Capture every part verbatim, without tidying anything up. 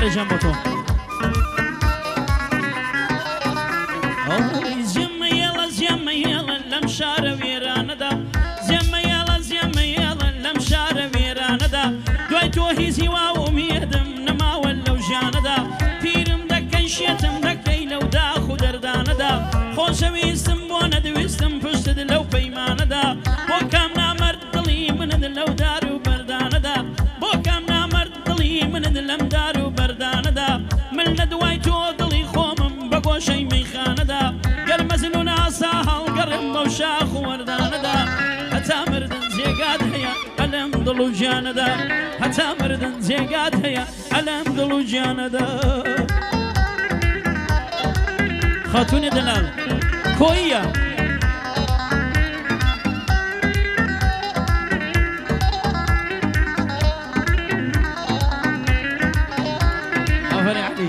کارێکیان بۆ تۆ زێمە یێڵە زێمە یێڵە لەم شارە وێرانەدا زێمە یێڵە زێمە یێڵە لەم شارە وێرانەدا دوای تۆ هیزی وا ئومێدم نەماوە لەو ژیانەدا پیرم دەکەی شێتم دەکەی لەو داخ و دەردانەدا خۆشەویستم بۆ نەدەویستم پشتت لەو پەیمانەدا بۆ کام نامەرد دڵی منت لەو دار و بەردانەدا بۆ کام نامەرد دڵی منت لەم دار و بەردانەدا من لە دوای تۆ دڵی خۆمم بە گۆشەی مەیخانەدا گەر مەزنون ئاسا هەڵگەڕم بەو شاخ و وەردانەدا هەتا مردن جێگات هەیە ئەلەم دڵ و گیانەدا هەتا مردن جێگات هەیە ئەلەم دڵ و گیانەدا خاتونی دەلال کۆیە ئەفەری عەلی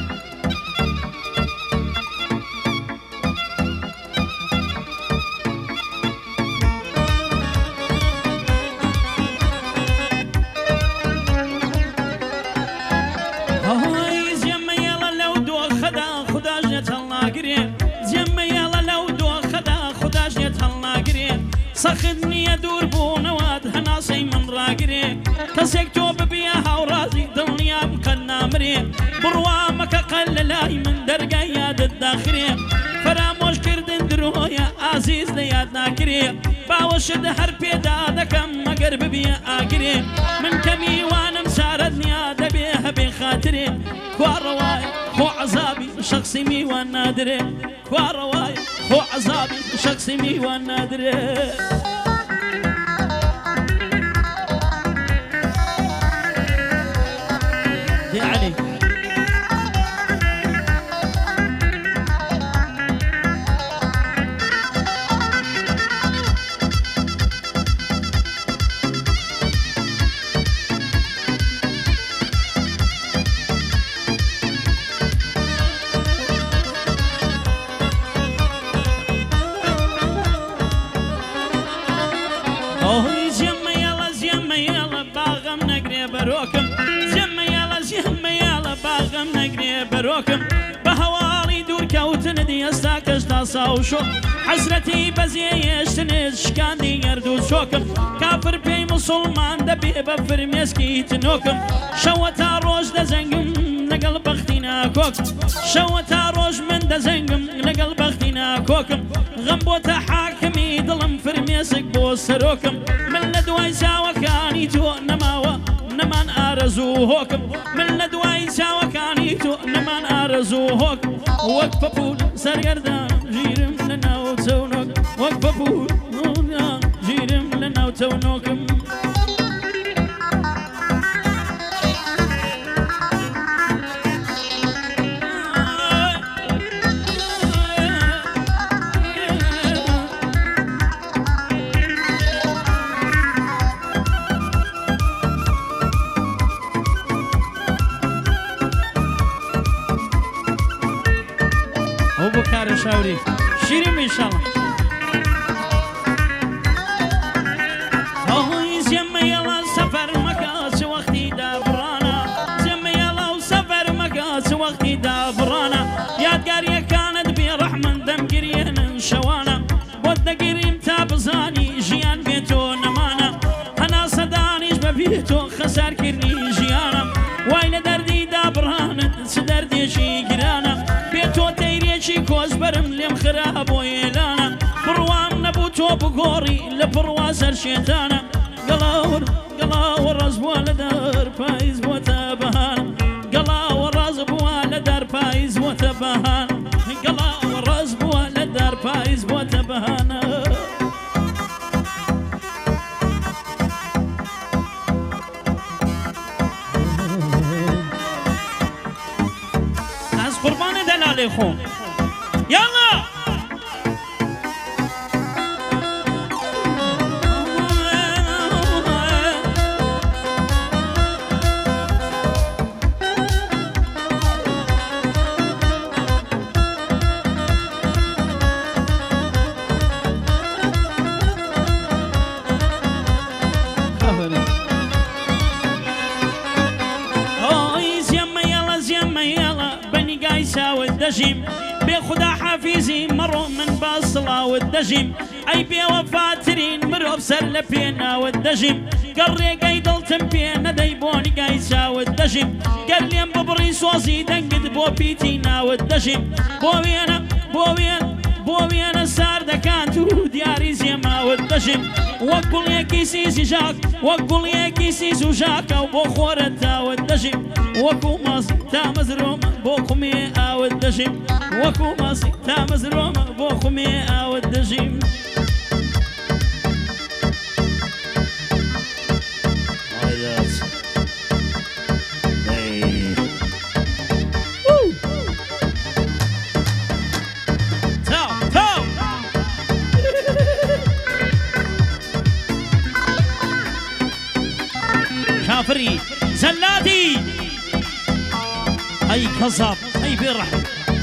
سەخت نییە دوور بوونەوەت هەناسەی من ڕاگرێ کەسێک تۆ ببیە هاوڕازی دڵنیام قەت نامرێ بڕوا مەکە قەت لە لای من دەرگای یادت داخرێ فەرامۆشکردن درۆیە ئازیز لە یاد ناکرێ باوەشت هەر پێدا دەکەم مەگەر ببیە ئاگرێ من کە میوانم چارەت نیا دەبێ هەبێ خاترێ کواڕەوای خۆ عەزابی شەخسی میوان نادرێ کواڕەوای خۆ عەزابی شەخسی میوان نادرێ عەلی بەرۆکم بە هەواڵی دوورکەوتنت ئێستا کەشتا ساوشۆ حەسرەتی بەزێیەشتنت شکاندی گەرد و چۆکم کافر پێی موسڵمان دەبێ بە فرمێسکی تنۆکم شەوە تا ڕۆژ دەزەنگم لەگەڵ بەختی ناکۆکم شەوە تا ڕۆژ من دەزەنگم لەگەڵ بەختی ناکۆکم غەم بۆتە حاکمی دڵم فرمێسک بۆ سەرۆکم من لە دوای چاوەکانی تۆ نەماوە نەمان ئارەزوو هۆکم من لە دوای چاوەکانی تۆ نەمان ئارەزوو هۆکم وەک پەپول سەرگەردان ژیرم لە ناو چەونۆک وەک پەپول ژیرم لە ناو چەونۆکم شاوری شیرین انشالله آهای زمه یلا سفر مکاس وقتی دابرانا زمه یلا سفر مکاس وقتی دابرانا یادگاری کانت بی رحمن دم گریان شوانا بود دگریم تابزانی جیان بیتو نمانا هنا صدانیش ببیتو خسار کرنی جیانا وای لدردی دابرانا سدردیشی گرانا بیتو تیریشی کوز برم لێم خراپۆ ئێلانە بڕوام نەبوو تۆ بگۆڕی لە بڕوا سەر شێتانە گەڵاوڕ گەڵاوە ڕاز بووە لە دەر پاییز بۆتە بەهان گەڵاوە ڕاز بووە لە دەر پاییز بۆتە بەهان گەڵاوە ڕاز بووە لە دەر پاییز بۆتە بەهانە ئەس قوربانێ دەلالێ خۆم يلا هاي زيما يلا والدجيم بخدا حافيزي مرو من باصلا والدجيم أي بي وفاترين مرو بسر لبينا والدجيم قري قيدل تنبينا ديبوني قايسا والدجيم قال لي ببري سوزي دنقد بو بيتينا والدجيم بوينا بوينا بوينا سار دكانتو دياري زيما والدجيم وقل يا كيسيس جاك وقل يا كيسيس وجاك وبو خورتا والدجيم وكو ماسي تا مزروم بو خميئة والدجيم وكو ماسي تا مزروم بو خميئة والدجيم كافري زلاتي أي كذاب أي برحم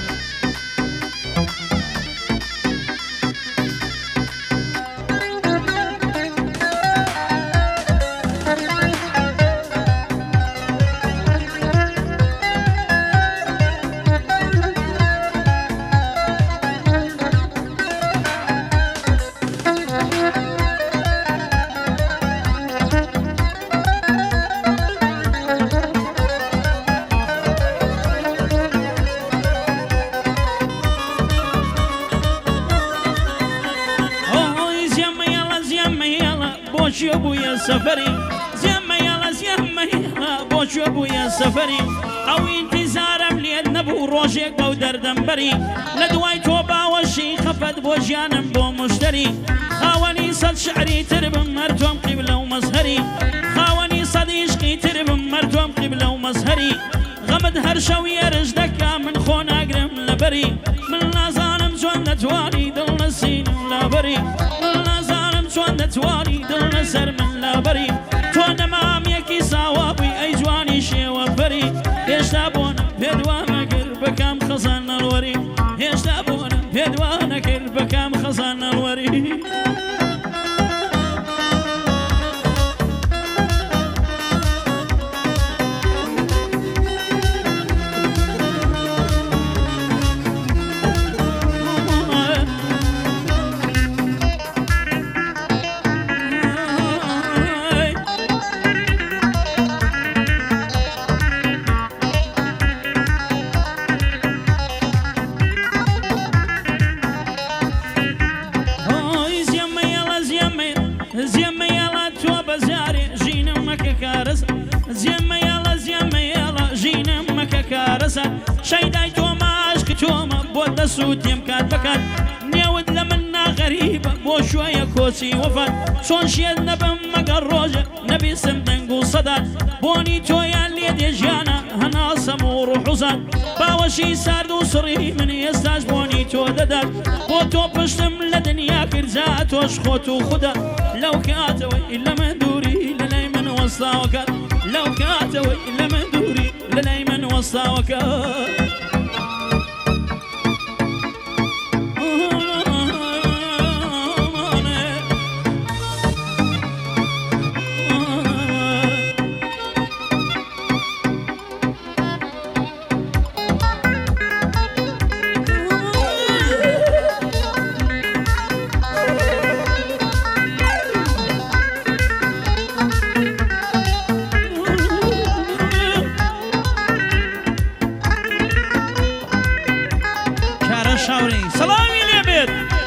بوشي ابويا سفري زيما يلا زيما يلا بوشي ابويا سفري او انتظار مليت نبو روشك بو دردنبري لدواي توبا وشي خفت بوجيانم بو مشتري خاوني صد شعري ترب مرتوم قبله ومزهري خاوني صد عشقي ترب مرتوم قبله ومزهري غمد هرشوي رجلك من خون اقرم لبري من لا ظالم جون نتواني دل نسين لبري من لا ظالم جون نتواني دل نسر من لبري تو نمام يكي صوابي اي جواني شي وبري يشتابون بدوانا كربكام خزان الوري يشتابون بدوانا كربكام خزان الوري زيما يلا تو بزاري جينا مكا كارس زيما يلا زيما يلا جينا مكا كارس شيداي تو ماشك تو ما بود سوت يمكاد بكات نيود لمنا غريبة بو شوية كوسي وفات شون شيل نبم مقروجة نبي سمدنقو صدات بوني تو يالي ديجانا هنا سمور وحزان باوشي ساردو صري من يستاج بوني تو ددات بو تو بشتم لدنيا كرزات وشخوتو خدا لو كاتوي إلا من دوري لليمن وسطا وكات لو كاتوي إلا من دوري لليمن وسطا وكات شاوري سلامي لبيت